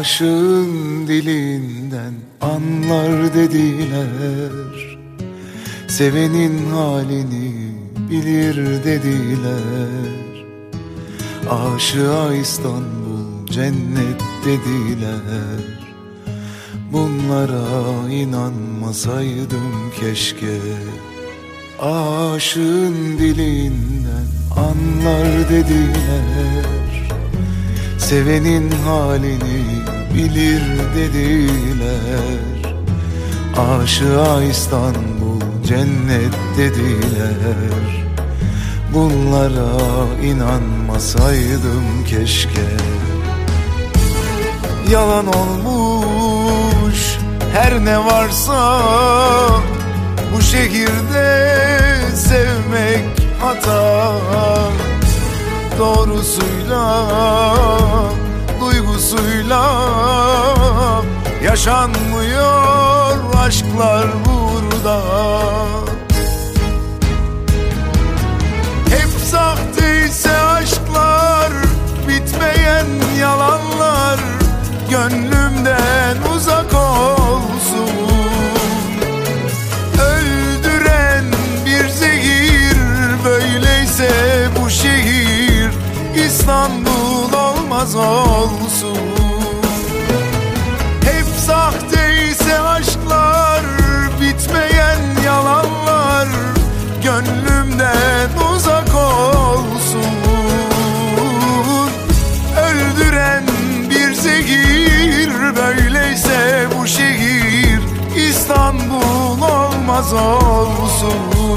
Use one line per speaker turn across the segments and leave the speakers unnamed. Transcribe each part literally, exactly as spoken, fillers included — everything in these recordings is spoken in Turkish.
Aşığın dilinden anlar dediler, sevenin halini bilir dediler. Aşığa İstanbul cennet dediler. Bunlara inanmasaydım keşke. Aşığın dilinden anlar dediler, sevenin halini bilir dediler. Aşığa İstanbul cennet dediler. Bunlara inanmasaydım keşke. Yalan olmuş her ne varsa, bu şehirde sevmek hata. Doğrusuyla, duygusuyla yaşanmıyor aşklar burada. Hep sahteyse aşklar, bitmeyen yalanlar gönlümden uzak olsun. Öldüren bir zehir, böyleyse bu şehir İstanbul olmaz olsun. Hep sahteyse aşklar, bitmeyen yalanlar gönlümden uzak olsun. Öldüren bir zehir, böyleyse bu şehir İstanbul olmaz olsun.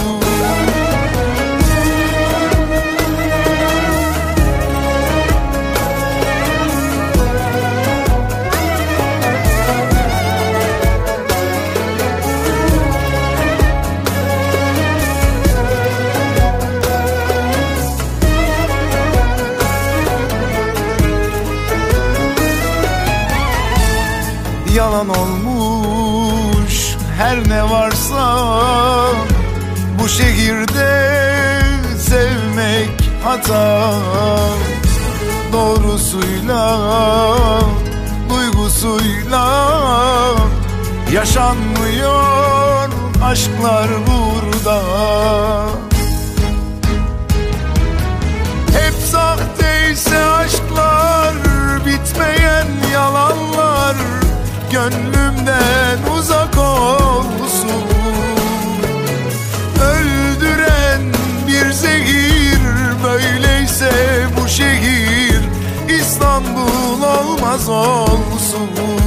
Yalan olmuş her ne varsa, bu şehirde sevmek hata. Doğrusuyla, duygusuyla yaşanmıyor aşklar burada. Hep sahteyse aşklar, bitmeyen yalanlar gönlümden uzak olsun. Öldüren bir zehir, böyleyse bu şehir İstanbul olmaz olsun.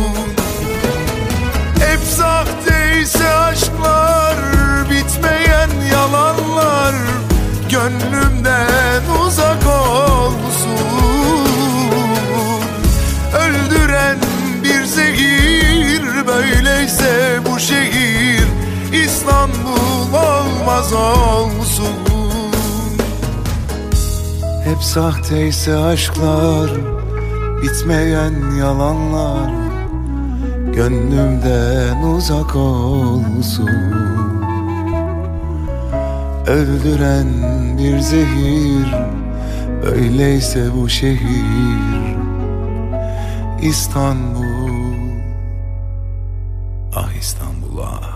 Hep sahteyse aşklar, bitmeyen yalanlar gönlümden uzak olsun. Öldüren bir zehir, böyleyse bu şehir İstanbul olmaz olsun. Hep sahteyse aşklar, bitmeyen yalanlar gönlümden uzak olsun. Öldüren bir zehir, böyleyse bu şehir İstanbul. Ah İstanbul ah.